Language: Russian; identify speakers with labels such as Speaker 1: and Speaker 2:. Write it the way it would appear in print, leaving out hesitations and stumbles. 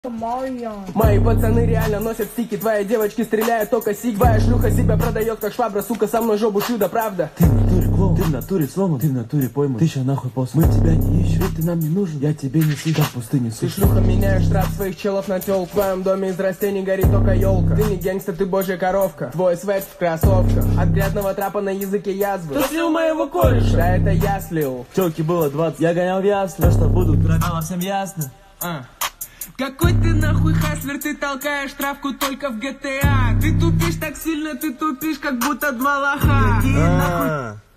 Speaker 1: Мои пацаны реально носят стики, твои девочки стреляют только сик. Твоя шлюха себя продает как швабра, сука, со мной жопу шью, да правда.
Speaker 2: Ты в натуре клоун, ты в натуре сломан, ты в натуре пойман. Ты ща нахуй пост, мы тебя не ищем, ведь ты нам не нужен. Я тебе не слышал, в пустыне
Speaker 1: Ты
Speaker 2: сука.
Speaker 1: шлюха меняешь трап своих челов на тёлку. В твоем доме из растений горит только елка. Ты не гэнгста, ты божья коровка. Твой свет в кроссовках, от грязного трапа на языке язвы.
Speaker 2: Ты слил моего кореша.
Speaker 1: Да это я слил.
Speaker 2: Тёлки было 20, я гонял в ясно. Что будут, стало всем ясно.
Speaker 3: Какой ты нахуй хаслер, ты толкаешь травку только в GTA. Ты тупишь так сильно, ты тупишь как будто два лоха. Иди нахуй.